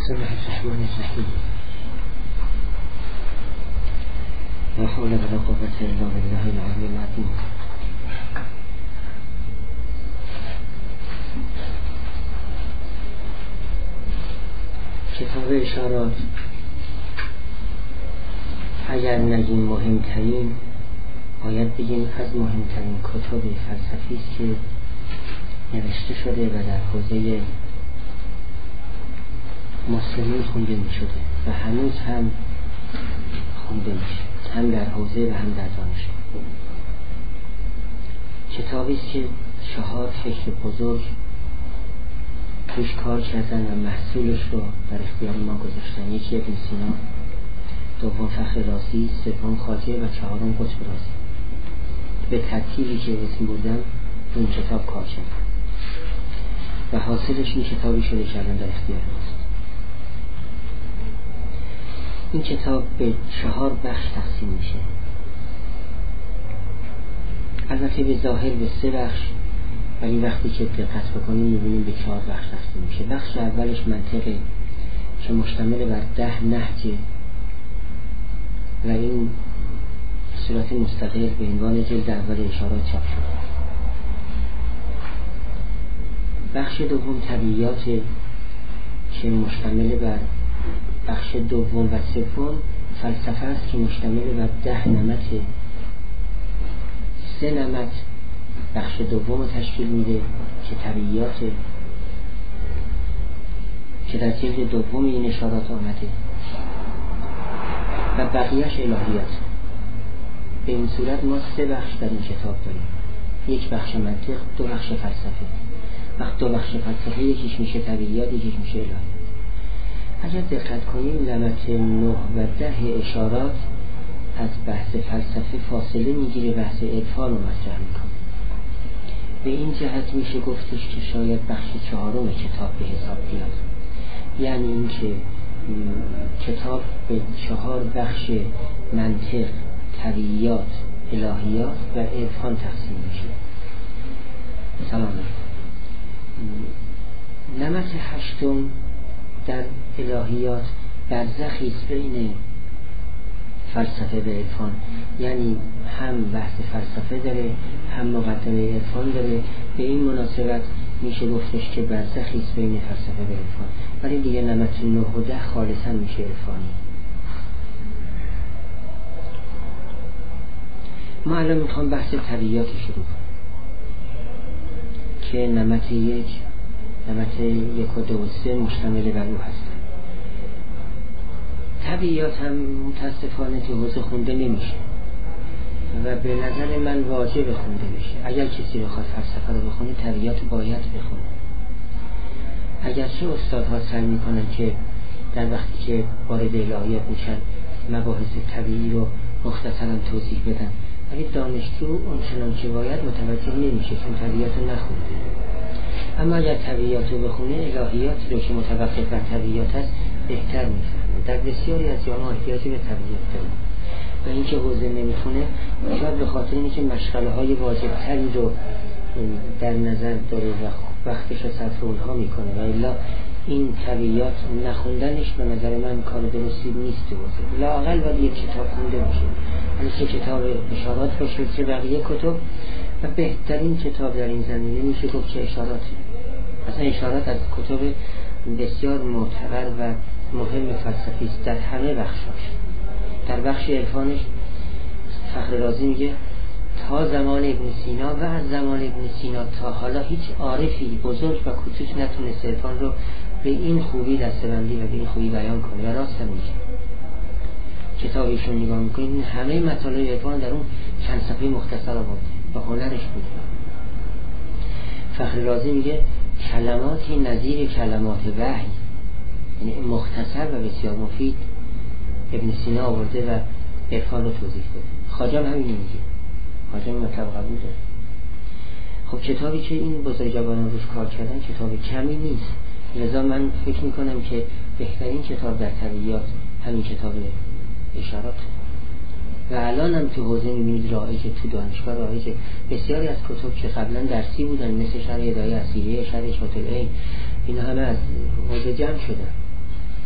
بسم الله الرحمن الرحیم. لا حول ولا قوة الا بالله العلی العظیم. کتاب اشارات اگر نگیم مهمترین، باید بگیم از مهمترین کتب فلسفی است که نوشته شده و در حوزه مسلمین خونده می شده و هنوز هم خونده میشه، هم در حوزه و هم در دانشگاه. کتابی است که 4 فکر بزرگ توش کار کردن و محصولش رو در اختیار ما گذاشتن. یکی ابن سینا، دوم فخر رازی، سوم خواجه و چهارم قطب رازی. به ترتیبی که اسم بردم اون کتاب کار کردن و حاصلش این کتابی شده که الان در اختیار ماست. این کتاب به 4 بخش تقسیم میشه. البته به ظاهر به 3 بخش، ولی وقتی که دقت بکنیم میبینیم به 4 بخش تقسیم میشه. بخش اولش منطقه که مشتمل بر 10 نهجه و این صورت مستقل به عنوان جلد اول اشارات چاپ شده. بخش دوم طبیعیات که مشتمل بر بخش دوم و سوم فلسفه است که مشتمل بر 10 نمط. 3 نمط بخش دوم رو تشکیل میده که طبیعیات، که در جلد دوم این اشارات آمده، و بقیهش الهیات. به این صورت ما 3 بخش در این کتاب داریم. 1 بخش منطق، 2 بخش فلسفه. وقت 2 بخش فلسفه یکیش میشه طبیعیات، یکیش میشه الهیات. اگر دقت کنیم نمط 9 و 10 اشارات از بحث فلسفه فاصله میگیره، بحث عرفان رو مطرح میکنه. به این جهت میشه گفتش که شاید بخش 4 کتاب به حساب بیاد، یعنی این که کتاب به 4 بخش منطق، طبیعیات، الهیات و عرفان تقسیم میشه. سلام. نمط 8 در الهیات برزخی است بین فلسفه و عرفان، یعنی هم بحث فلسفه داره هم مقدمه عرفان داره. به این مناسبت میشه گفتش که برزخی است بین فلسفه و عرفان، ولی دیگه نمط 9 و 10 خالصا میشه عرفانی. ما الان میخوام بحث طبیعیات شروع کنم که نمط 1 و 2 و 3 مشتمل بر او هستن. طبیعیات هم متاسفانه تو حوزه خونده نمیشه و به نظر من واجب خونده بشه. اگر کسی بخواد فلسفه رو بخونه طبیعیات رو باید بخونه. اگرچه استادها سعی میکنن که در وقتی که وارد الهیات میشن مباحث طبیعی رو مختصرا توضیح بدن، ولی دانشجو اونچنان که باید متوجه نمیشه چون طبیعیات رو نخونده. اما اگر طبیعیات رو بخونه الهیات رو که متوقف بر طبیعیات هست بهتر میفهمه. در بسیاری از جاها احتیاجی به طبیعیات داره و این که حوزه نمیخونه شاید به خاطر اینه که مشغله های واجب تری رو در نظر داره و وقتش رو صرف اونها میکنه و الا این طبیعیات نخوندنش به نظر من کار درستی نیست. حوزه لااقل باید یک کتاب خونده باشه، یعنی 3 کتاب اشارات باشه، 3 بقیه کتب، و بهترین کتاب در این زمینه میشه گفت که اشاراته. اصلا اشارات از کتب بسیار معتبر و مهم فلسفی است در همه بخشاش. در بخش عرفانش فخر رازی میگه تا زمان ابن سینا و از زمان ابن سینا تا حالا هیچ عارفی بزرگ و کوچک نتونست عرفان رو به این خوبی دسته‌بندی و به این خوبی بیان کنه و راست هم میگه. کتابیشون نگاه میکنید همه مطالب عرفان در اون چند صفحه مختصر آورده و هنرش بود. فخر رازی میگه کلماتی نظیر کلمات وحی، یعنی مختصر و بسیار مفید، ابن سینا آورده و عرفان رو توضیح داده. خواجه هم همین میگه، خواجه هم مطلب قبول داره. خب کتابی که این بزرگواران روش کار کردن کتاب کمی نیست، لذا من فکر میکنم که بهترین کتاب در طبیعیات همین کتاب اشارات. و الان هم تو حوزه میبینید رایجه، تو دانشگاه رایجه. بسیاری از کتب که قبلا درسی بودن مثل شرح هدایه اصیلیه، شرح شاطر عین، اینا همه از حوزه جمع شدن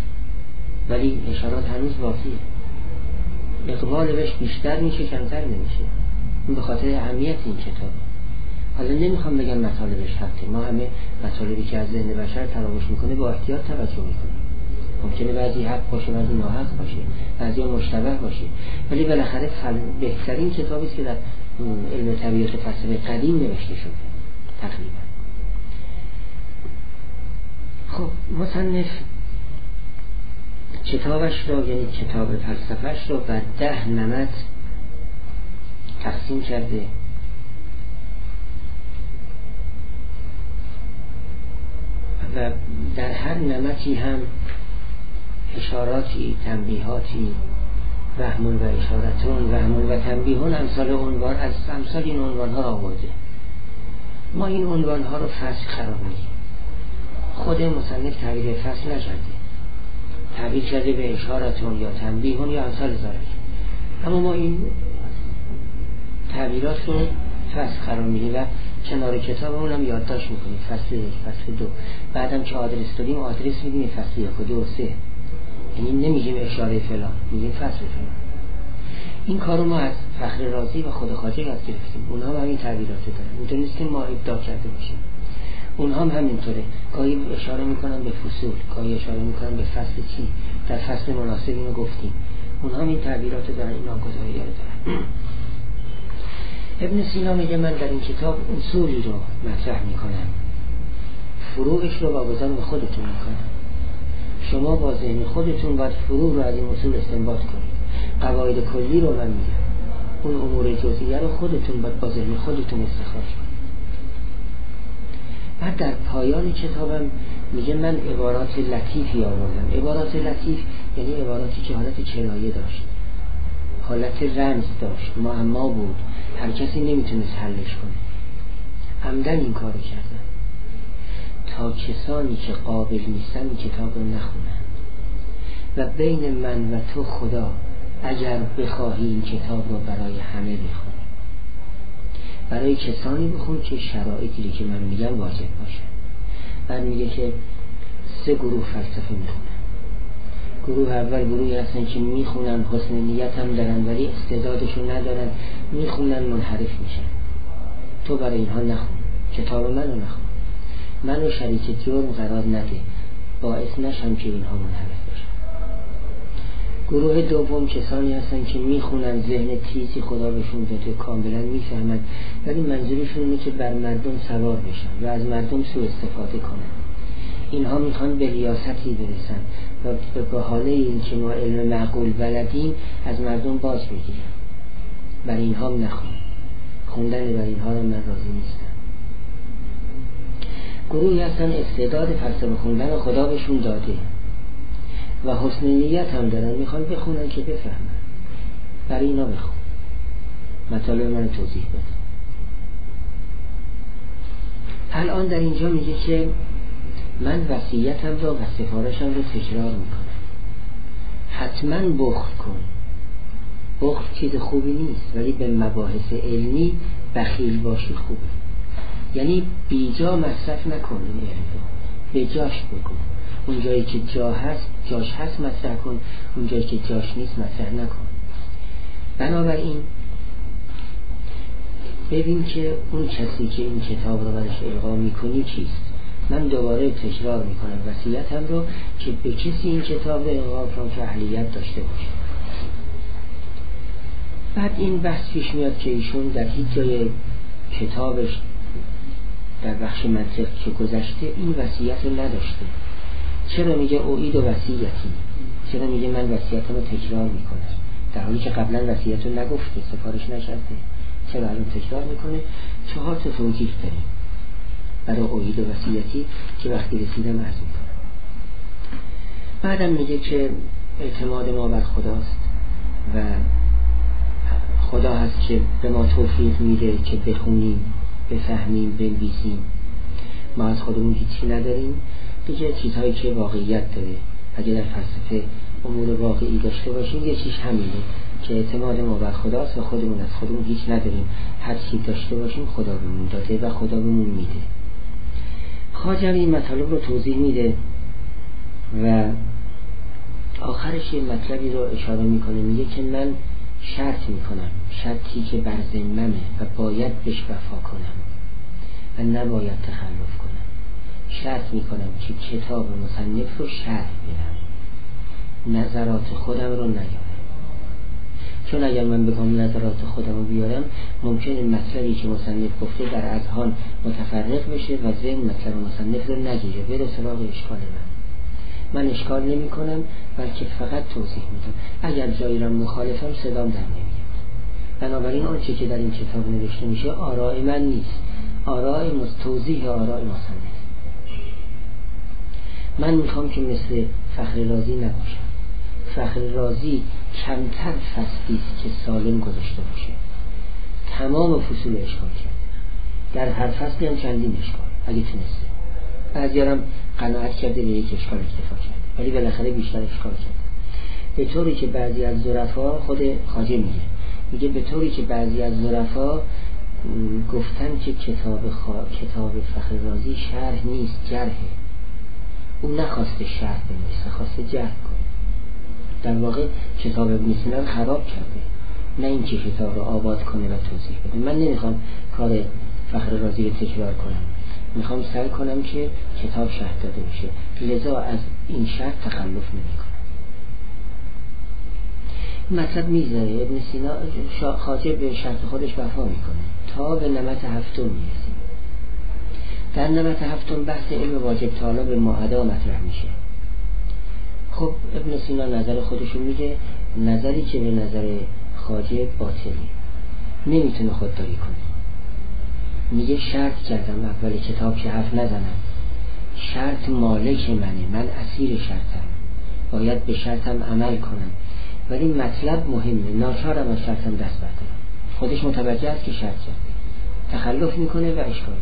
ولی اشارات هنوز باقیه. اقبال بهش بیشتر میشه کمتر نمیشه. این به خاطر اهمیت این کتاب. حالا نمیخوام بگم مطالبش حقه، ما همه مطالبی که از ذهن بشر تراوش میکنه با احتیاط توجه میکنیم. ممکنه بعضی حق باشه، بعضی ناحق باشه، بعضی مشتبه باشه، ولی بالاخره بهترین کتابی است که در علم طبیعت فلسفه قدیم نوشته شده تقریبا. خب مصنف کتابش را، یعنی کتاب فلسفهش را بر 10 نمط تقسیم کرده و در هر نمطی هم اشاراتی، تنبیهاتی، وهمون و اشارتون، وهمون و تنبیهون، امثال این عنوان ها آورده. ما این عنوان ها رو فصل قرار میدیم. خود مصنف تعبیر فصل نکرده، تعبیر کرده به اشارتون یا تنبیهون یا امثال ذالک. اما ما این تعبیرات رو فصل قرار میدیم و کنار کتابمون هم یادداشت میکنیم. فصل 1، فصل 2. بعدم که آدرس دادیم آدرس میدیم فصل 1 و 2 و 3. یعنی نمیگیم اشاره فلان، میگیم فصل فلان. این کارو ما از فخر رازی و خود خواجه یاد گرفتیم. اونها هم همین تعبیرات دارن. اینطور نیست که ما ابداع کرده باشیم. اونها هم همینطوره. گاهی اشاره میکنن به فصول، گاهی اشاره میکنن به فصل چی، در فصل مناسب اینو گفتیم. اونها هم این تعبیرات دارن، این نامگذاری دارن. ابن سینا میگه من در این کتاب اصولی رو مطرح میکنم، فروعش رو واگذار به خودتون میکنم. شما با ذهن خودتون باید فروع رو از این اصول استنباط کنید. قواعد کلی رو من میگم، اون امور جزئیه رو خودتون باید با ذهن خودتون استخراج کنید. بعد در پایان کتابم میگه من عبارات لطیفی آوردم. عبارات لطیف یعنی عباراتی که حالت کنایه داشت، حالت رمز داشت، معما بود، هر کسی نمیتونست حلش کنه. عمدن این کارو کردن تا کسانی که قابل نیستن این کتاب رو نخونن و بین من و تو خدا اگر بخواهی این کتاب رو برای همه بخون، برای کسانی بخون که شرایطی که من میگم واجب باشه. بعد میگه که 3 گروه فلسفه میخونن. گروه اول گروهی هستن که میخونن، حسن نیت هم دارن ولی استعدادشو ندارن، میخونن منحرف میشن. تو برای اینها نخون، کتاب منو نخون، منو شریک جرم قرار نده، باعث نشم که اینها منحرف بشن. گروه دوم کسانی هستن که میخونن، ذهن تیزی خدا بهشون داده، کاملا میفهمن، ولی منظورشون اینه که بر مردم سوار بشن و از مردم سوء استفاده کنن. اینها میخوان به ریاستی برسن و به حاله این که ما علم معقول بلدیم از مردم باز بگیرن. برای اینها هم نخون، خوندن برای اینها رو من راضی نیستم. گروهی هستن استعداد فلسفه خوندن خدا بهشون داده و حسن نیت هم دارن، میخوان بخونن که بفهمن. برای اینا بخون، مطالب من توضیح بده. الان در اینجا میگه که من وصیتم را و سفارشم را تکرار میکنم، حتما بخل کن. بخل چیز خوبی نیست، ولی به مباحث علمی بخیل باشی خوبه. یعنی بیجا مصرف نکن این علم رو، به جاش بکن. اون جایی که جاش هست مطرح کن، اون جایی که جاش نیست مطرح نکن. بنابراین ببین که اون کسی که این کتاب رو برش القا میکنی چیست. من دوباره تکرار میکنم وصیتم رو که به کسی این کتاب رو القا کنم که اهلیت داشته باشه. بعد این بحث پیش میاد که ایشون در هیچ جای کتابش در بخش منطق که گذشته این وصیت رو نداشته. چرا میگه اوعید و وصیتی؟ چرا میگه من وصیتم رو تکرار میکنم در حالی که قبلا وصیت رو نگفته، سفارش نکرده؟ چرا الان تکرار میکنه؟ 4 تا توجیه داریم برای اوعید و وصیتی که وقتی رسیدم عرض میکنم. بعدم میگه که اعتماد ما بر خداست و خدا هست که به ما توفیق میده که بخونیم، بفهمیم، بنویسیم. ما از خودمون هیچی نداریم. دیگه چیزهایی که واقعیت داره، اگه در فلسفه امور واقعی داشته باشیم یه چیز همینه که اعتماد ما بر خداست و خودمون از خودمون هیچ نداریم. هر چی داشته باشیم خدا بهمون داده و خدا بهمون میده. خواجه این مطالب رو توضیح میده و آخرش یه مطلبی رو اشاره میکنه، میگه که من شرط میکنم، شرطی که بر ذممه و باید بهش وفا کنم و نباید تخلف کنم. شرط میکنم که کتاب مصنف رو شرح بدم، نظرات خودم رو نیارم. چون اگر من بگم نظرات خودم رو بیارم، ممکنه مطلبی که مصنف گفته در اذهان متفرق بشه و ذهن مطلب مصنف رو نگیره، بره سراغ اشکال من اشکال نمی کنم، بلکه فقط توضیح میدم. اگر جایی را مخالفم صدام در نمیاد. بنابراین آنچه که در این کتاب نوشته میشه آراء من نیست، آراء توضیح آراء مصنف. من میخوام که مثل فخر رازی نباشم. فخر رازی کمتر فصلی است که سالم گذاشته باشه، تمام فصول اشکال کرده، در هر فصلی هم چندین اشکال اگه تونسته. بعضی‌ها هم قناعت کرده به یک اشکال اکتفا کرده، ولی بالاخره بیشتر اشکال کرده. به طوری که بعضی از ظرفا، خود خواجه میگه به طوری که بعضی از ظرفا گفتن که کتاب فخر رازی شرح نیست، جرحه. اون نخواسته شرح بنویسه، خواسته جرح کنه. در واقع کتاب ابن سینا رو خراب کرده، نه اینکه کتاب رو آباد کنه و توضیح بده. من نمیخوام کار فخر رازی رو تکرار کنم، میخوام سعی کنم که کتاب شرح داده بشه، لذا از این شرح تخلف نمیکنم. مطلب میذاره ابن سینا، خواجه به شرط خودش وفا میکنه تا به نمط هفتم میرسیم. در نمط هفتم بحث علم واجب تعالی به معدا مطرح میشه. خب ابن سینا نظر خودشو میگه، نظری که به نظر خواجه باطلی، نمیتونه خودداری کنه. میگه شرط کردم اول کتاب که حرف نزنم، شرط مالک منه، من اسیر شرطم، باید به شرطم عمل کنم، ولی مطلب مهمه، ناچارم از شرطم دست بردارم. خودش متوجه است که شرط کرده، تخلف میکنه و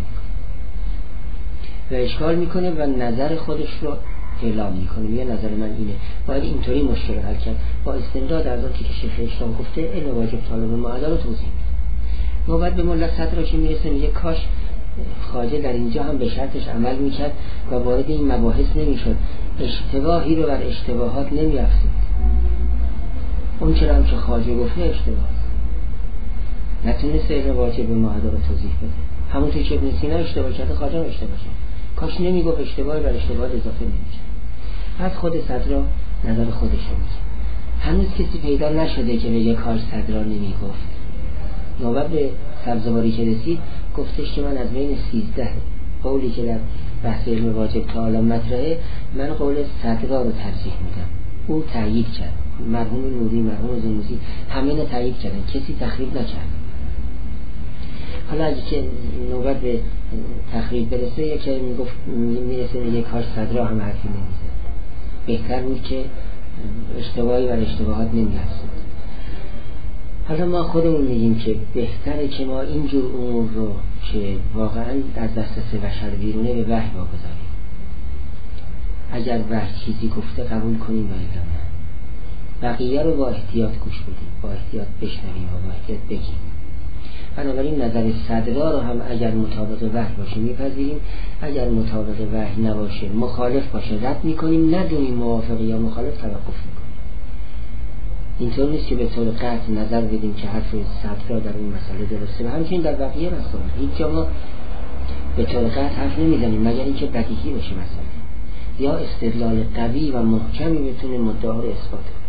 اشکال میکنه و نظر خودش رو اعلام میکنه، میگه نظر من اینه، باید اینطوری مشکل حل کرد، با استمداد از آن که شیخ اسلام گفته علم واجب تعالی به معدا رو توضیح میده. نوبت به ملا صدراشی میرسه، میگه کاش خواجه در اینجا هم به شرطش عمل میکرد و وارد این مباحث نمیشد، اشتباهی رو بر اشتباهات نمیافزید. اون چرا هم که خواجه گفته اشتباه، نتونسته علم واجب به معدا رو توضیح بده. همونطور که ابن سینا اشتباه کرده، خواجه هم اشتباه کرد، کاش نمیگفت، اشتباهی بر اشتباه اضافه نمیکرد. از خود صدرا نظر خودش رو میگه. هنوز کسی پیدا نشده که بگه کاش صدرا نمیگفت. نوبت به سبزواری که رسید، گفتش که من از بین 13 قولی که در بحث علم واجب تعالی مطرحه، من قول صدرا رو ترجیح میدم. او تایید کرد، مرحوم نوری، مرحوم زنوزی، همه اینو تایید کردن، کسی تخریب نکرد. حالا اگه که نوبت به تخریب برسه، یکی میرسه میگه کاش صدرا هم حرفی نمیزد، بهتر بود که اشتباهی بر اشتباهات نمی‌افزود. حالا ما خودمون میگیم که بهتره که ما اینجور امور رو که واقعا در دسترس بشر بیرونه به وحی واگذاریم. اگر وحی چیزی گفته قبول کنیم و الا نه. بقیه رو با احتیاط گوش بدیم، با احتیاط بشنویم و با احتیاط بگیم. بنابراین نظر صدرا رو هم اگر مطابق وحی باشه میپذیریم، اگر مطابق وحی نباشه، مخالف باشه، رد میکنیم، ندونیم موافق یا مخالف توقف میکنیم. اینطور نیست که به طور قطع نظر بدیم که حرف صدرا در این مسئله درسته و همچنین در بقیه مسائل. هیچ جا ما به طور قطع حرف نمیزنیم مگر اینکه بدیهی باشه مسئله یا استدلال قوی و محکمی بتونه مدعا رو اثبات کنه.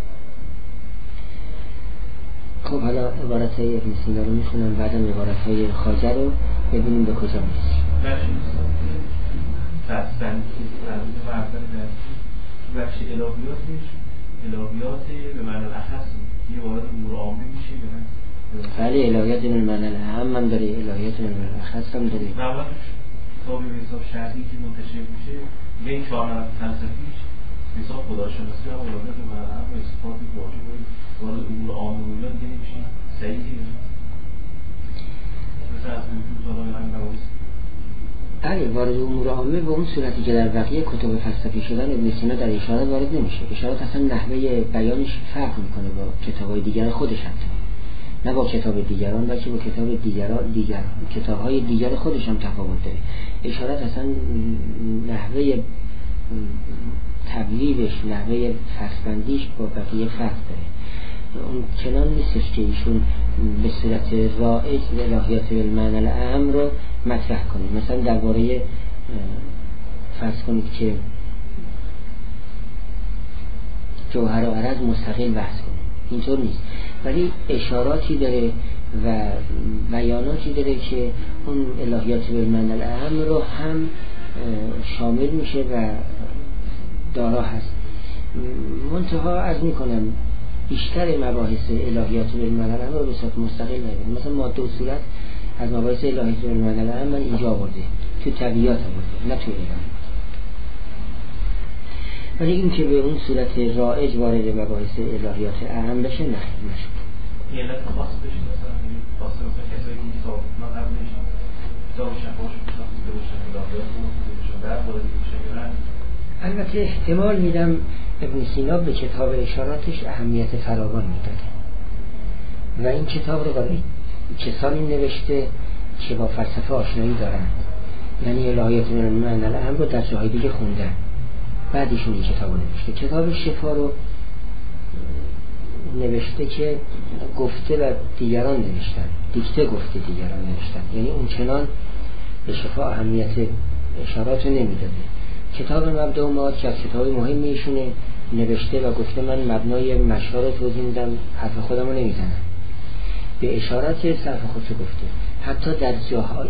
خب حالا عبارتهای ابن سینا رو میخونم، بعدم عبارتهای خواجه رو ببینیم به کجا میرسیم. بخش الهیات به معنی الاخص یه وارد امور عامه میشه یا بله، الهیات به معنی الاهم هم داره، الهیات به معنی الاخص هم داره. معمولا کتابی به حساب شرعی که منتشر میشه به این 4 نمط فلسفیش حساب خداشناسی و الهیات به معنی الاهم و اثبات واجب وارد امور عامه و دیگه نمیشه. صحیحه؟ مثلا از وجود حالا همین مباحث بله، وارد امور عامه به اون صورتی که در بقیه کتب فلسفی شدن ابن سینا در اشارات وارد نمیشه. اشارات اصلا نحوه بیانش فرق میکنه با کتاب‌های دیگر خودش، حتی نه با کتاب دیگران بلکه با کتاب کتاب‌های دیگر خودش هم تفاوت داره. اشارات اصلا نحوه تبلیغش، نحوه فصل‌بندیش با بقیه فرق داره. اون چنان نیستش که ایشون به صورت رائج الهیات بالمعنی الاعم رو مطرح کنه. مثلا درباره فرض کنید که جوهر و عرض مستقل بحث کنه، اینطور نیست، ولی اشاراتی داره و بیاناتی داره که اون الهیات بالمعنی الاعم رو هم شامل میشه و دارا هست. منتها عرض میکنم بیشتر مباحث الهیات بالمعنی الاعم رو به صورت مستقل نمیدونم. مثلا ماده و صورت از مباحث الهیات بالمعنی الاعم من اینجا آورده، تو طبیعیات آورده، نه تو الهیات. ولی این که به اون صورت رائج وارد مباحث الهیات اعم بشه نه نشد. یه علت خاص بشه مثلا خاصه مثلا کسایی که کتاب ما قبلش کتاب شفاش بوده باشه، الهیات بوده باشه، در وارد بشه. البته احتمال میدم ابن سینا به کتاب اشاراتش اهمیت فراوان میداده و این کتاب رو برای کسانی نوشته که با فلسفه آشنایی دارن، یعنی الهیات بالمعنی الاعم رو در جاهای دیگه خوندن، بعدشون این کتاب رو نوشته. کتاب شفا رو نوشته که گفته و دیگران نوشتن، دیکته گفته دیگران نوشتن، یعنی اون چنان به شفا اهمیت اشارات رو نمیداده. کتاب مبدأ و معاد که از کتاب مهمی ایشونه نوشته و گفته من مبنای مشهور رو توضیح میدم، حرف خودم رو نمیزنم، به اشارات صرف خودش گفته. حتی در جاهایی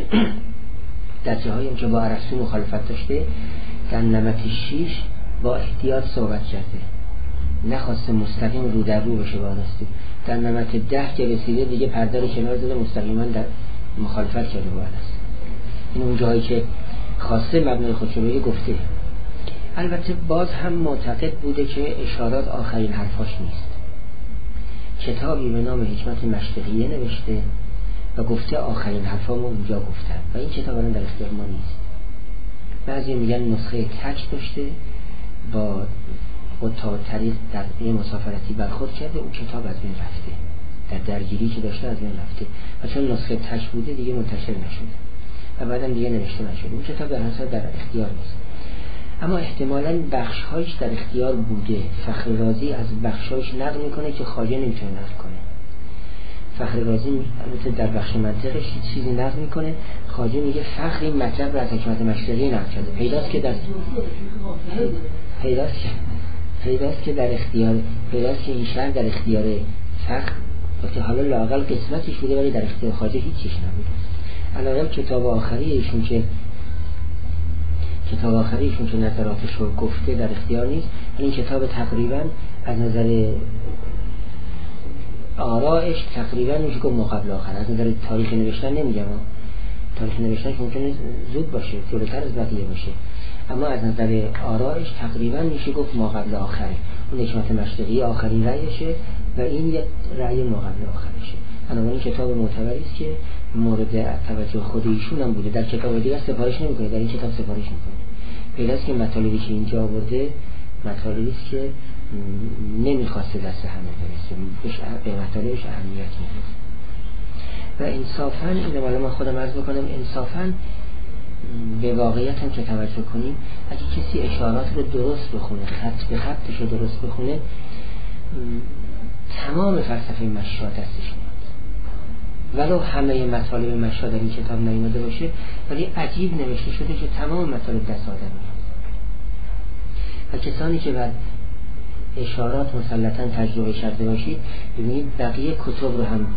هم که با ارسطو مخالفت داشته، در نمط 6 با احتیاط صحبت کرده، نخواسته مستقیم رو در رو بشه با ارسطو. در نمط 10 که رسیده دیگه پرده رو کنار زده، مستقیما در مخالفت کرده با ارسطو. این اون جایی که خواسته مبنای خودش رو گفته. البته باز هم معتقد بوده که اشارات آخرین حرفاش نیست. کتابی به نام حکمت مشتقیه نوشته و گفته آخرین حرفامو اونجا گفتم و این کتاب الان در اختیار ما نیست. بعضی میگن نسخه تک داشته با قطاع طریق در یه مسافرتی برخورد کرده، اون کتاب از بین رفته، در درگیری که داشته از بین رفته و چون نسخه تک بوده دیگه منتشر نشده و بعدم دیگه نوشته نشده. اون کتاب در حساب در اختیار نیست، اما احتمالاً بخش‌هایش در اختیار بوده. فخر رازی از بخش‌هایش نقل میکنه که خواجه نمیتونه نقل کنه. فخر رازی البته در بخش منطقش چیزی نقل میکنه، خواجه میگه فخر این مطلب رو از حکمت مشتقی نقل کرده. پیداست که در اختیار، پیداست که این شهر در اختیار فخر وقتی حالا لااقل قسمتش بوده ولی در اختیار خواجه هیچیش نبوده. الان کتاب آخری ایشون که نظراتش رو گفته در اختیار نیست. این کتاب تقریبا از نظر آرائش تقریبا میشه گفت ما قبل آخر. از نظر تاریخ نوشتن نمیگم، تاریخ نوشتنش ممکنه زود باشه، جلوتر از بقیه باشه، اما از نظر آرائش تقریبا میشه گفت ما قبل آخره. اون حکمت مشتقی آخرین رأیشه و این یک رأی ما قبل آخرشه. بنابراین کتاب معتبری است که مورد توجه خود ایشون هم بوده. در کتاب دیگه سفارش نمیکنه، در این کتاب سفارش میکنه. پیداست که مطالبی که اینجا آورده مطالبی است که نمیخواسته دست همه برسه، به مطالبش اهمیت میده. و انصافاً اینو بالا من خودم عرض بکنم، انصافاً به واقعیت هم که توجه کنیم، اگه کسی اشارات رو درست بخونه، خط به خطش رو درست بخونه، تمام فلسفه مشا دستش میاد. ولو همه مطالب مشا در این کتاب نیامده باشه، ولی عجیب نوشته شده که تمام مطالب دست آدم میاد. و کسانی که بر اشارات مسلطاً تجربه کرده باشید، ببینید بقیه کتب رو هم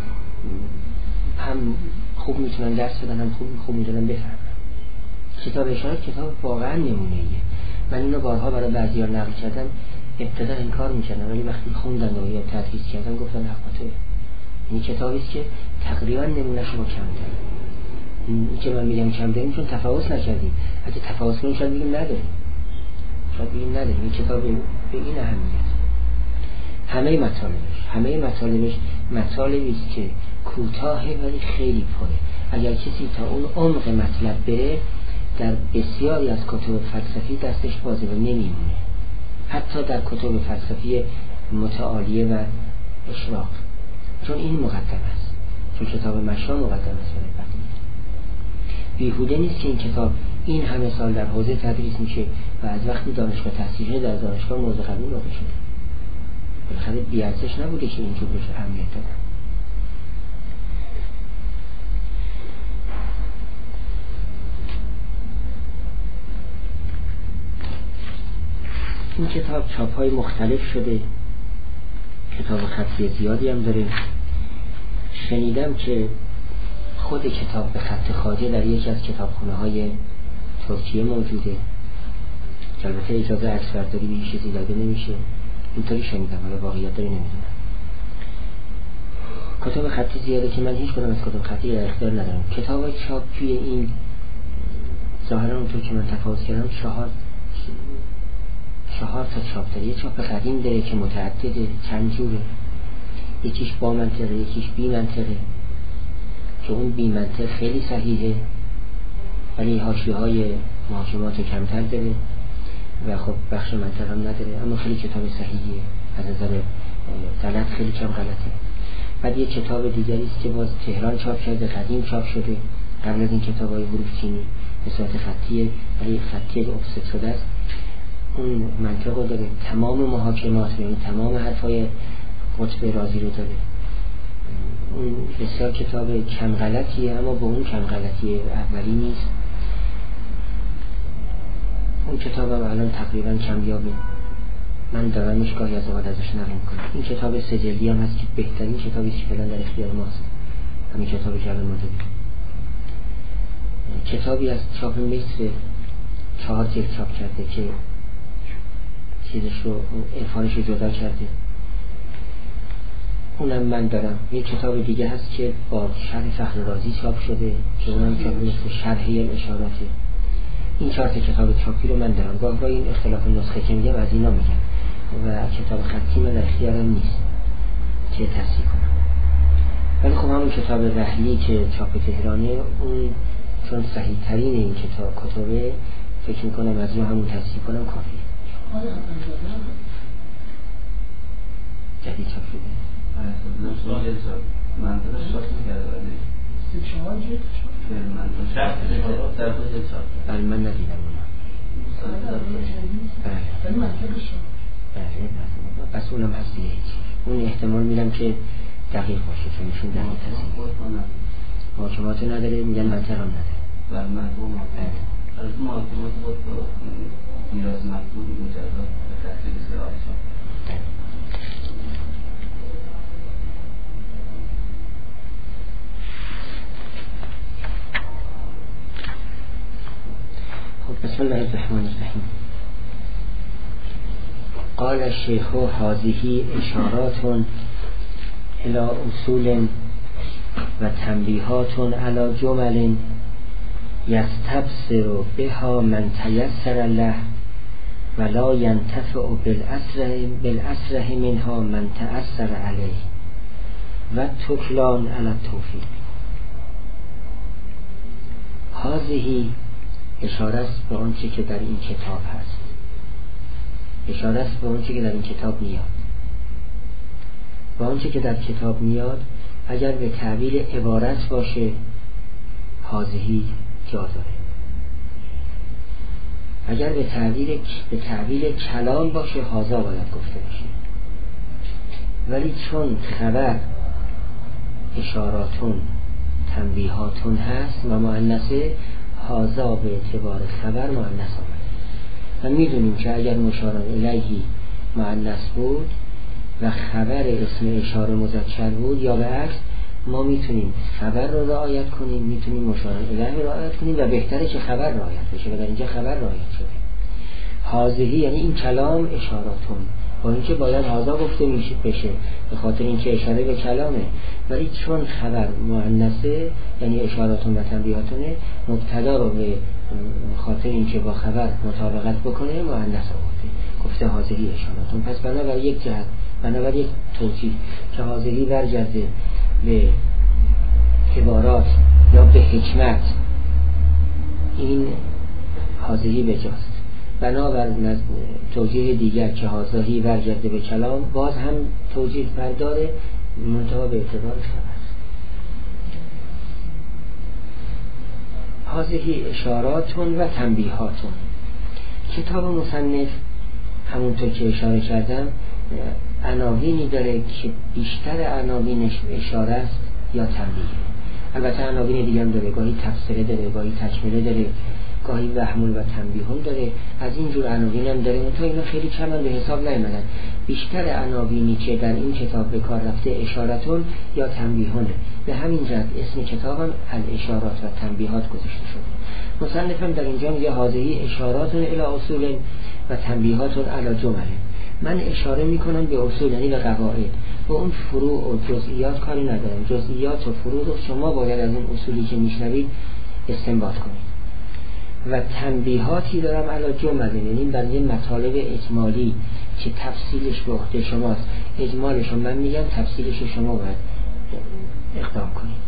خوب میتونن درس بدن، هم خوب میتونن بفهمن. کتاب اشارات کتاب واقعا نمونه‌ایه. من اینو بارها برای بعضی‌ها نقل کردم، ابتدا انکار می‌کردن ولی وقتی خوندن و یا تدریس کردن گفتن حق تو. این کتابی است که تقریبا نمونه‌اش ما کم داریم. این که من میگم کم داریم چون تفاوت نکردیم. اگه تفاوت کنیم شاید بگیم نداریم. این کتاب به این اهمیت. همه مطالبش مطالبی است که کوتاهه ولی خیلی پره. اگر کسی تا اون عمق مطلب بره، در بسیاری از کتب فلسفی دستش بازه و نمیمونه، حتی در کتب فلسفی متعالیه و اشراق، چون این مقدم است، چون کتاب مشا مقدم است. بیهوده نیست که این کتاب این همه سال در حوزه تدریس میشه و از وقتی دانشگاه تحصیلی در دانشگاه مورد قبول واقع شده. بالاخره بی‌ارزش نبوده که اینجور بهش اهمیت دادن. این کتاب چاپ‌های مختلف شده، کتاب خطی زیادی هم داره. شنیدم که خود کتاب به خط خواجه در یکی از کتابخانه‌های ترکیه موجوده، البته اجازه عکسبرداری به هیچ چیزی داده نمیشه، اینطوری شنیدم، حالا واقعیت داری نمیدونم. کتاب خطی زیاده که من هیچ کدام از کتاب خطی در اختیار ندارم. کتاب چاپ توی این ظاهرا اونطور که من تفاوت کردم چهار تا چاپ داره. یه چاپ قدیم داره که متعدده، چند جوره، یکیش با منطقه، یکیش بی منطقه که اون بی منطقه خیلی صحیحه ولی حاشیه‌های محاکمات کمتر داره و خب بخش منطقه هم نداره، اما خیلی کتاب صحیحیه، از نظر غلط خیلی کم غلطه. بعد یه کتاب دیگری است که باز تهران چاپ شده، قدیم چاپ شده، قبل از این کتاب‌های حروف چینی، به صورت خطیه ولی خطیه افست شده است. اون منطقه داره، تمام محاکمات، یعنی تمام حرفای قطب رازی رو داره. اون بسیار کتاب کم غلطیه اما با اون کم غلطی اولی نیست. اون کتاب هم الان تقریبا کمیابه، من دارمش گاهی از اوقات ازش نقل میکنم. این کتاب 3 جلدی هم هست که بهترین کتابی که فعلا در اختیار ماست، همین کتابی که الان ما داریم. کتابی از چاپ مصر 4 جلد چاپ کرده که چیزش رو، عرفانش رو جدا کرده، اونم من دارم. یک کتاب دیگه هست که با شرح فخر رازی چاپ شده که اونم چاپ مثل شرحی الاشاراته. این 4 تا کتاب چاپی رو من دارم. گاه این اختلاف نسخه که میگم از اینا میگم و کتاب خطی من در اختیارم نیست که تصحیح کنم. ولی خب همون کتاب رحلی که چاپ تهرانه، اون چون صحیح ترین این کتابه، فکر میکنم از اون همون تصحیح کنم کافیه. جدید چاپ شده. منطقه شاید کرده ولی بله من ندیدم اونا. بله پس اونم هست دیگه. اون احتمال میدم که دقیق باشه چون ایشون دقیق تصمیم محاکمات نداره، میگن منطقه هم نداره. بله منطقه از محاکمات بود میراث مطلوب مجزا به تحصیل سراغ شد. بسم الله الرحمن الرحیم. قال الشیخ هذه اشارات الى اصول و تنبیهات علی جمل یستبصر بها من تیسر له ولا ینتفع بالاسره منها من تأثر علیه و تکلان علی التوفیق. هذه اشاره است به آنچه که در این کتاب هست، اشاره است به آنچه که در این کتاب میاد. به آنچه که در کتاب میاد اگر به تعبیر عبارت باشه هذه جا داره، اگر به تعبیر کلام باشه هذا باید گفته بشه. ولی چون خبر اشاراتون تنبیهاتون هست و مؤنثه، هذا به اعتبار خبر مؤنث آمده و میدونیم که اگر مشار الیه مؤنث بود و خبر اسم اشاره مذکر بود یا به عکس، ما میتونیم خبر رو رعایت کنیم، میتونیم مشار الیه رو رعایت کنیم و بهتره که خبر رعایت بشه و در اینجا خبر رعایت شده. هذه یعنی این کلام اشاراتون، با اینکه باید هذا گفته بشه به خاطر اینکه اشاره به کلامه، ولی چون خبر مؤنثه یعنی اشاراتون و تنبیهاتونه، مبتدا رو به خاطر اینکه با خبر مطابقت بکنه مؤنث آورده، گفته هذه اشاراتون. پس بنابر یک جهت، بنابر یک توصیف که هذه برگرده به عبارات یا به حکمت، این هذه بجاست. بنابر توجیه دیگر که هذه برگرده به کلام، باز هم توجیه برداره منتها به اعتبار خبر. هذه اشاراتون و تنبیهاتون. کتاب مصنف همونطور که اشاره کردم عناوینی داره که بیشتر عناوینش اشاره است یا تنبیه. البته عناوین دیگه هم داره، گاهی تفسیره داره، گاهی تکمله داره، گاهی وهمون و تنبیه هم داره، از این جور عناوین هم داره. منتها اینا خیلی کمن، به حساب نیامدن. بیشتر عناوینی که در این کتاب به کار رفته اشارتون یا تنبیهونه. به همین جهت اسم کتاب هم الاشارات و تنبیهات گذاشته شده. مصنف هم در اینجا میگه هذه اشاراتون الی اصول و تنبیهاتون علی جمله. من اشاره میکنم به اصول، یعنی به قواعد، و اون فروع و جزئیات کاری ندارم. جزئیات و فروع رو شما باید از این اصولی که میشنوید استنباط کنید. و تنبیهاتی دارم علی جمله، یعنی برای مطالب اجمالی که تفصیلش به عهده شماست. اجمالش رو من میگم، تفصیلش شما باید اقدام کنید.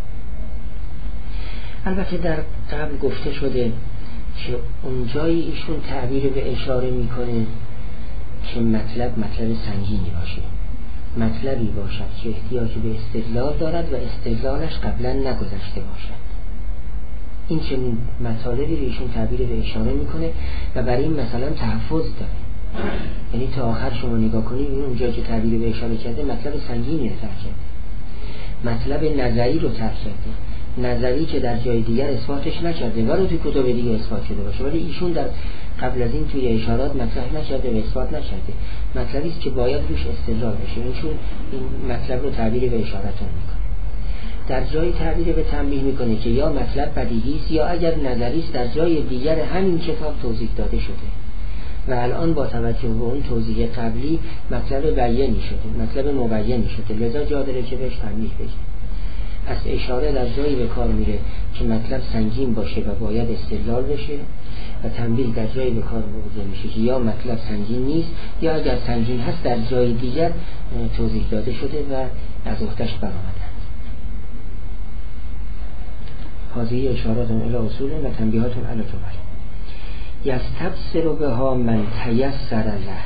البته در قبل گفته شده که اونجایی ایشون تعبیر به اشاره میکنه که مطلب سنگینی باشه، مطلبی باشد که احتیاج به استدلال دارد و استدلالش قبلا نگذشته باشد. این چنین مطالبی رو ایشون تعبیر به اشاره میکنه و برای این مثلا تحفظ داره. یعنی تا آخر شما نگاه کنید این اونجا که تعبیر به اشاره کرده مطلب سنگینی رو ترک کرده، مطلب نظری رو ترک کرده، نظری که در جای دیگر اثباتش نکرده ولی توی کتب دیگه اثبات شده باشه، ولی ایشون در قبل از این توی اشارات مطرح نکرده و اثبات نکرده. مطلبی است که باید روش استدلال بشه، ایشون این مطلب رو تعبیر به اشارتون میکنه. در جای تعبیر به تنبیه میکنه که یا مطلب بدیهی است یا اگر نظری است در جای دیگر همین کتاب توضیح داده شده و الان با توجه به اون توضیح قبلی مطلب بیانی شده، مطلب مبینی شده، لذا جا داره که بهش تنبیه بشه. از اشاره در جایی به کار میره که مطلب سنگین باشه و باید استدلال بشه و تنبیه در جایی به کار برده میشه که یا مطلب سنگین نیست یا اگر سنگین هست در جای دیگر توضیح داده شده و از عهده‌اش برآمده. هذه اشارات الی اصول و تنبیهات علی جمل یستبصر بها من تیسر له.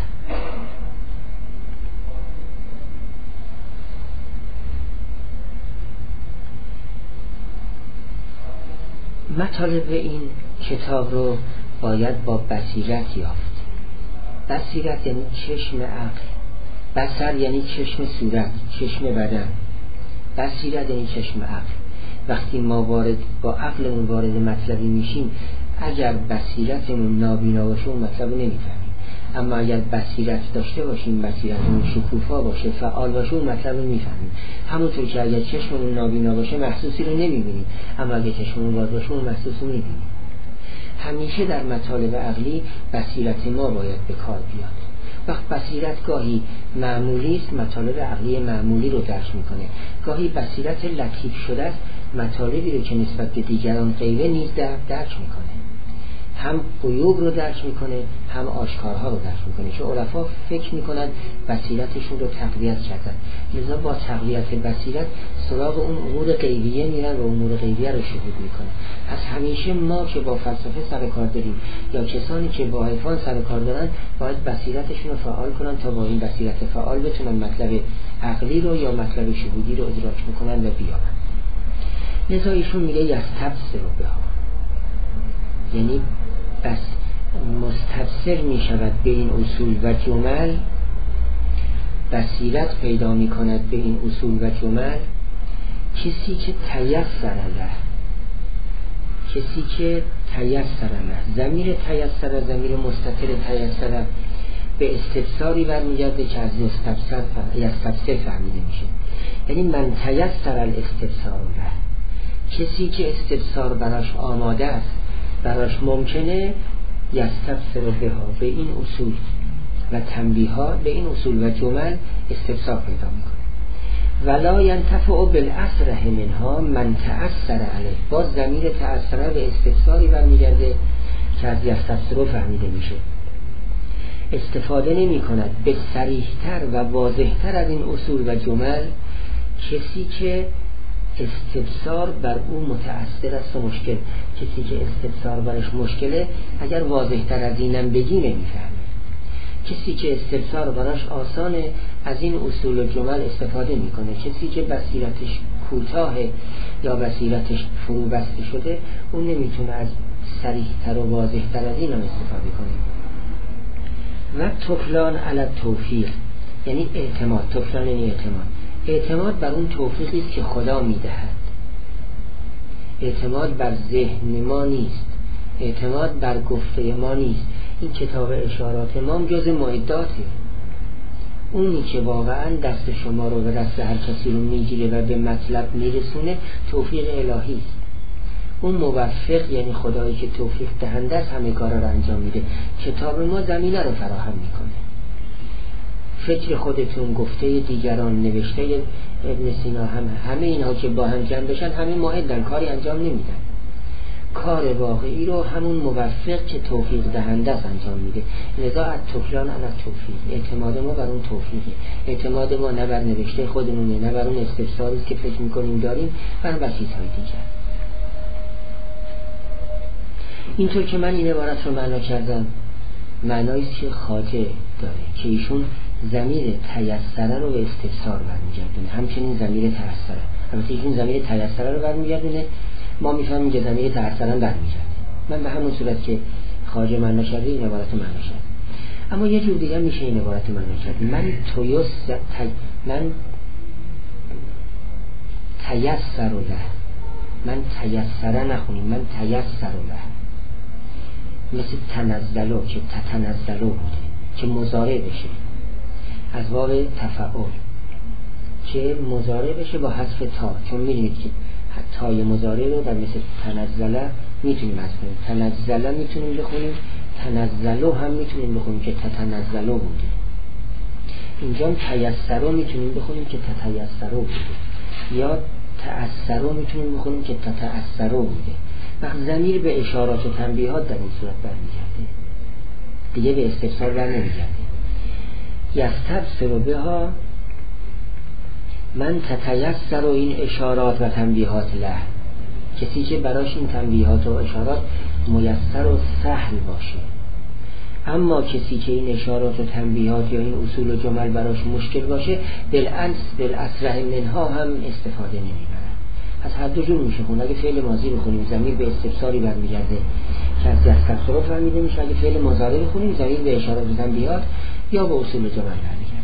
مطالب این کتاب رو باید با بصیرت یافت. بصیرت یعنی چشم عقل، بصر یعنی چشم صورت، چشم بدن، بصیرت یعنی چشم عقل. وقتی ما با عقلمون وارد مطلبی میشیم، اگر بصیرتمون نابینا باشه اون مطلب رو نمیفهمیم، اما اگر بصیرت داشته باشیم، بصیرتمون شکوفا باشه، فعال باشه، اون مطلب رو میفهمیم. همونطور که اگر چشممون نابینا باشه محسوسی رو نمیبینیم، اما اگر چشممون باز باشه اون محسوس رو میبینیم. همیشه در مطالب عقلی بصیرت ما باید به کار بیاد. وقت بصیرت گاهی معمولی است، مطالب عقلی معمولی رو درک میکنه، گاهی بصیرت لطیف شده است، مطالبی رو که نسبت به دیگران غیبه نیز درک میکنه. هم غیوب رو درک میکنه، هم آشکارها رو درک میکنه. چون عرفا فکر میکنن بصیرتشون رو تقویت کردن، لذا با تقویت بصیرت سراغ اون امور غیبیه میرن و امور غیبیه رو شهود میکنن. از همیشه ما که با فلسفه سر کار داریم یا کسانی که با عرفان سر کار دارن باید بصیرتشون رو فعال کنن تا با این بصیرت فعال بتونن مطلب عقلی رو یا مطلب شهودی رو ادراک بکنن و بیابن. لذا ایشون میگه یستبصر بها، یعنی بس مستبصر می شود به این اصول و جمل، بصیرت پیدا می کند به این اصول و جمل کسی که تیسر له، کسی که تیسر له. ضمیر تیسر، ضمیر مستتر تیسر به استفساری برمیگرده که از یستبصر فهمیده میشه. یعنی من تیسر الاستفسار له، کسی که استفسار براش آماده است، براش ممکنه یستبصر بها، به این اصول و تنبیهات، به این اصول و جمل استفسار پیدا میکنه. ولا ینتفع بالاصرح منها من تأثر علیه، باز ضمیر تأثر به استفساری برمیگرده که از یستبصر فهمیده میشه. استفاده نمی کند به صریحتر و واضحتر از این اصول و جمل کسی که استفسار بر اون متأثر است و مشکل. کسی که استفسار برش مشکله اگر واضحتر از اینم بگی نمیفهمه. کسی که استفسار براش آسانه از این اصول و جمل استفاده میکنه. کسی که بصیرتش کوتاه یا بصیرتش فرو بسته شده، اون نمیتونه از صریح‌تر و واضح‌تر از این هم استفاده کنه. و تکلان علی توفیق، یعنی اعتماد. تکلان یعنی اعتماد بر اون توفیقی است که خدا میدهد. اعتماد بر ذهن ما نیست، اعتماد بر گفته ما نیست. این کتاب اشارات ما جز معداته. اونی که واقعا دست شما رو به دست هر کسی رو میگیره و به مطلب میرسونه توفیق الهی است. اون موفق یعنی خدایی که توفیق دهنده است، همه کارا رو انجام میده. کتاب ما زمینه رو فراهم میکنه. فکر خودتون، گفته دیگران، نوشته ابن سینا، همه اینها که با هم جمع بشن همه معدن، کاری انجام نمیدن. کار واقعی رو همون موفق که توفیق دهنده است انجام میده. لذا التکلان علی توفیق، اعتماد ما بر اون توفیقه. اعتماد ما نه بر نوشته خودمونه، نه بر اون استفساری که فکر میکنیم داریم، بر چیزهای دیگر. اینطور که من این عبارت رو معنا کردم، معنایی که خواجه داره که ایشون ضمیر تیسره رو به استفسار برمیگردونه، همچنین ضمیر تیسره. البته ایشون ضمیر تیسره رو برمیگردونه، ما میفهمیم که ضمیر تیسره برمیگرده. من به همون صورت که خواجه معنا کرده این عبارت رو معنا کرد. اما یه جور دیگه میشه این عبارت رو معنا کرد. من تیسر له، من تیسره نخونیم، من تیسر له، مثل تنزلو که تتنزلو بوده که مضارع بشه از واو تفعول، که مضارع بشه با حذف تا، چون می‌دونید که تای مضارع رو در مثل تنزله میتونیم حذف کنیم. تنزله میتونیم بخونیم، تنزلو هم میتونیم بخونیم که تتنزلو بوده. اینجا تیسرو میتونیم بخونیم که تتیسرو بوده، یا تأثرو میتونیم بخونیم که تتأثرو بوده. وقت ضمیر به اشارات و تنبیهات در این صورت برمیگرده، دیگه به استفسار برنمیگرده. یستبصر بها، من تتیسر و این اشارات و تنبیهات له، کسی که براش این تنبیهات و اشارات میسر و سهل باشه. اما کسی که این اشارات و تنبیهات یا این اصول و جمل براش مشکل باشه، بالاسرع منها هم استفاده نمیبره. از هر دو جور میشه خون. اگه فعل ماضی بخونیم ضمیر به استفساری برمیگرده که از یستبصر فهمیده میشه. اگه فعل مضارع بخونیم ضمیر به اشارات و تنبیهات یا به اصول و جمل برمیگرده.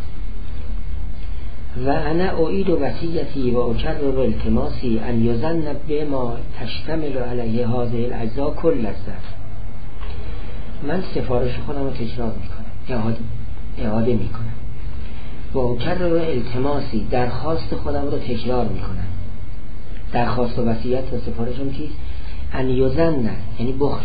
و انا اعید وصیتی و اکرر التماسی ان یظن بما تشتمل علیه هذه الاجزاء کل الذات. من سفارش خودم رو تکرار میکنم، اعاده میکنم. و اکرر التماسی، درخواست خودم رو تکرار میکنم. درخواست و وصیت و سفارشم چیست؟ ان یظن، یعنی بخل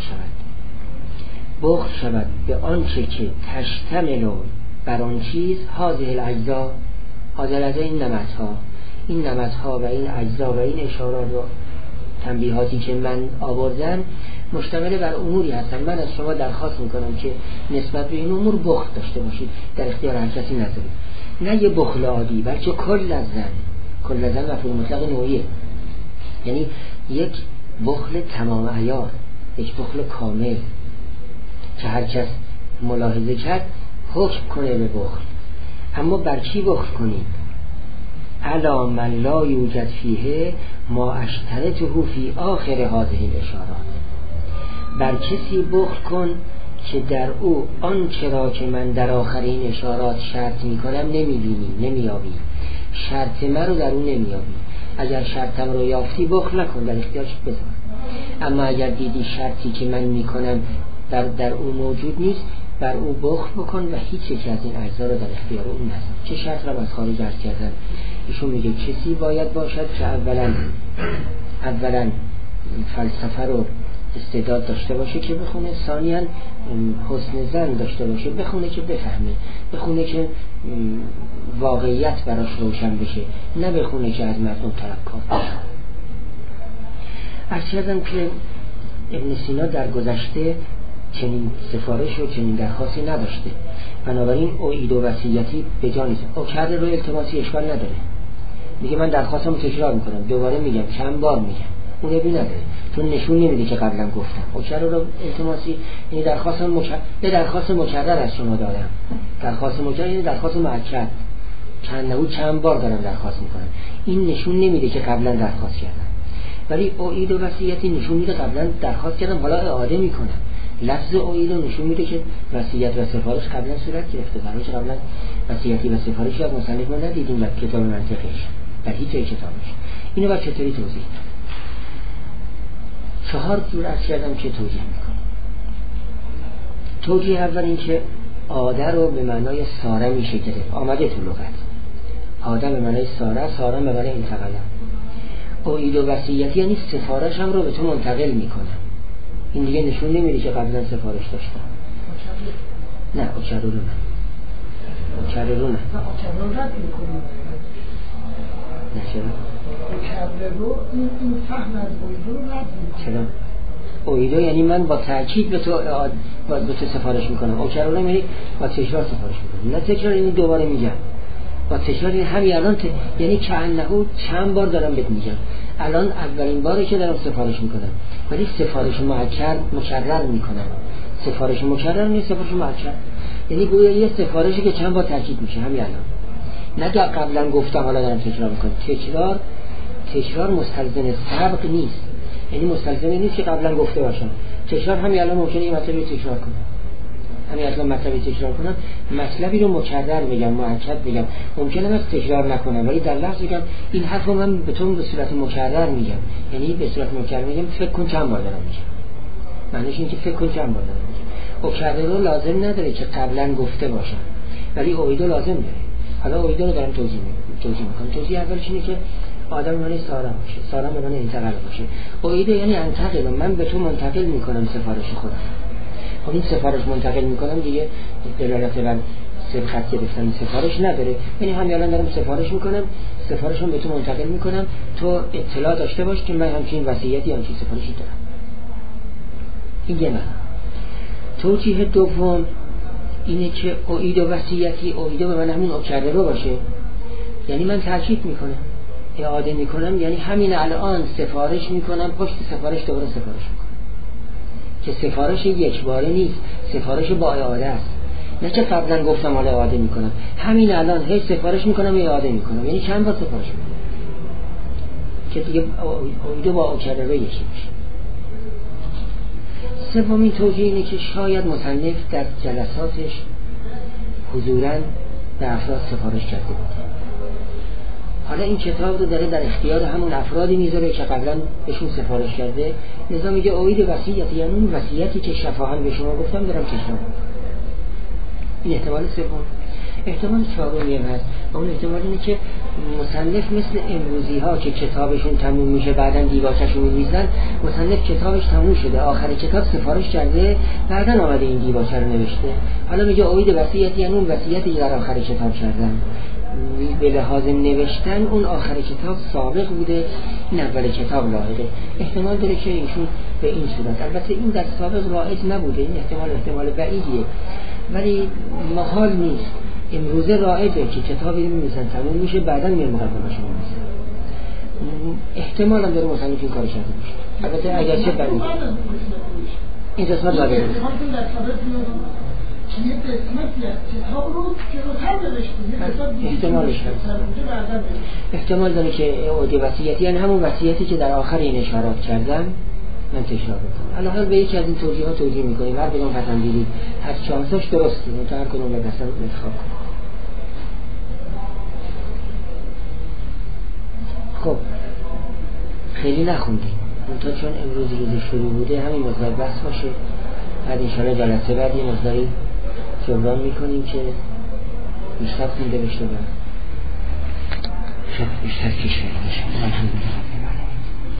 شود به آنچه که تشتمل بر آن چیز هذه الاجزاء، حاضر این نمطها و این اجزا و این اشارات و تنبیهاتی که من آوردم مشتمل بر اموری هستن. من از شما درخواست میکنم که نسبت به این امور بخل داشته باشید، در اختیار هر کسی نذارید. نه یه بخل عادی، بلکه کل زن مفعول مطلق نوعیه، یعنی یک بخل تمام عیار، یک بخل کامل که هر کس ملاحظه کرد حکم کنه به بخل. اما بر کی بخل کنید؟ علی من لا یوجد فیه ما اشترطه فی آخر هذه الاشارات. بر کسی بخل کن که در او آنچه را که من در آخرین اشارات شرط میکنم نمیابی. شرط من رو در او نمیابی. اگر شرطم رو یافتی بخل نکن، در اختیارش بذار. اما اگر دیدی شرطی که من میکنم در او موجود نیست، بر او بخل بکن و هیچ یکی از این اجزا رو در اختیار او نذار. چه شرط را از خارج عرض کردن؟ ایشون میگه کسی باید باشد که اولا فلسفه رو استعداد داشته باشه که بخونه، ثانیاً حسن ظن داشته باشه، بخونه که بفهمه، بخونه که واقعیت براش روشن بشه، نه بخونه که از مردم طلبکار باشه. عرض کردم که ابن سینا در گذشته چنین سفارش و چنین درخواستی نداشته، بنابراین اعید و وصیتی به جا نیست. کرده روی التماسی اشکال نداره، میگه من درخواستم رو تکرار میکنم، دوباره میگم، چند بار میگم، اون ابی نداره، چون نشون نمیده که قبلا گفتم. کرده رو التماسی یعنی درخواست مکرر از شما دارم. درخواست مکرر یعنی درخواست مؤکد چند بار دارم درخواست میکنم. این نشون نمیده که قبلا درخواست کردم، ولی اعید و وصیتی نشون میده قبلا درخواست کردم حالا اعاده میکنم. لفظ اعید نشون میده که وصیت و سفارش قبلا صورت گرفته. درش قبلا وصیتی و سفارشی از مصنف ما ندیدیم در کتاب منطقش، در هیچ جای کتابش. اینو باید چطوری توضیح بدم؟ 4 جور عرض کردم که توضیح میکنم. توضیح اول این که عاده رو به معنای ساره میشه گرفت، آمده تو لغت. عاده به معنای ساره، ساره به معنای انتقاله. اعید و وصیتی یعنی سفارش هم رو به تو منتقل میکنم. این دیگه نشون نمیده که قبلا سفارش داشتم. نه اکررو نه. اکررو نه. نه چرا؟ اکررو این فهم از اعیدو رو رد میکنه. چرا؟ اعیدو یعنی من با تأکید به تو سفارش میکنم. اکررو یعنی با تکرار سفارش میکنم. نه تکرار یعنی دوباره میگم. با تکرار یعنی همین الان یعنی کأنه چند بار دارم بهت میگم. الان اولین باری که دارم سفارش میکنم، ولی سفارش مکرر میکنم. سفارش مکرر نیست، سفارش مکرر یعنی گویا یه سفارشی که چند بار تاکید میشه همین الان. نه قبلا گفتم حالا دارم تکرار میکنم. تکرار مستلزم سبق نیست، یعنی مستلزم نیست که قبلا گفته باشم. تکرار همین الان ممکنه این مطلبی تکرار کنم، همین الان مطلبی تکرار کنم، مطلبی رو مکرر بگم، مؤکد بگم. ممکنه من تکرار نکنم ولی در لفظ بگم این حرفو من به تو به صورت مکرر میگم، یعنی به صورت مکرر میگم فکر کن چند بار دارم میگم. معنیش اینه که فکر کن چند بار دارم میگم. اکرر رو لازم نداره که قبلا گفته باشم، ولی اعیدو لازم داره. حالا اعیدو رو دارم توضیح میکنم. توضیح اولش اینه که آدم معنی سارا باشه، سارا معنی انتقال باشه. اعیدو یعنی انتقال، من به تو منتقل میکنم سفارش خودم. خب این سفارش منتقل میکنم دیگه دلالت بر سبقت گرفتن سفارش نداره، یعنی همین الان دارم سفارش میکنم، سفارشم به تو منتقل میکنم، تو اطلاع داشته باش که من همچین وصیتی همچین سفارشی دارم. این یه معنی. توجیه دوم اینه که اعید و وصیتی، اعیدو به من همون اکررو باشه، یعنی من تاکید میکنم، اعاده میکنم، یعنی همین الان سفارش میکنم، پشت سفارش دوباره سفارش میکنم، که سفارش یک باره نیست، سفارش با اعاده است. نه که قبلا گفتم حالا اعاده میکنم، همین الان هی سفارش میکنم و اعاده میکنم، یعنی چند بار سفارش میکنم که دیگه اعیدو با اکررو یکی میشه. سومین توجیه اینه که شاید مصنف در جلساتش حضوراً به افراد سفارش کرده بود. حالا این کتاب رو داره در اختیار همون افرادی میذاره که قبلا بهشون سفارش کرده، لذا میگه اعید وصیت، یعنی اون وصیتی که شفاهاً به شما گفتم دارم تکرار میکنم. این احتمال سوم. احتمال چهارمی هست و اون احتمال اینه که مصنف مثل امروزی ها که کتابشون تموم میشه بعداً دیباچه‌شون می‌ریزن، مصنف کتابش تموم شده، آخر کتاب سفارش کرده، بعداً آمده این دیباچه رو نوشته. حالا میگه اعید وصیت، یعنی اون وصیتی که در آخر کتاب کردن. به لحاظ نوشتن اون آخر کتاب سابق بوده، این اول کتاب لاحقه. احتمال داره که ایشون به این صورت، البته این در سابق رایج نبوده، این احتمال بعیدیه، ولی محال نیست. امروزه رایجه که کتابی رو می‌نویسن تموم میشه بعداً میاد مقدمه‌اش رو می‌نویسن. احتمال هم داره مصنف این کارو کرده باشه. البته اگرچه بعید این قسمت داره. احتمال داره که اعید وصیت یعنی همون وصیتی که در آخر این اشارات کردم من تکرار بکنم. الان به یکی از این توضیحات توضیح میکنیم، هر کدوم پسندیدید، هر چانساش درسته، هر کدوم به دستم انتخاب کنید. خب خیلی نخوندیم تا چون امروز روز شروع بوده همین مقدار بس باشه، بعد انشاءالله جلسه بعد یه مقداری جبران میکنیم که بیشتر خونده بشه و بیشتر کشوری بشه.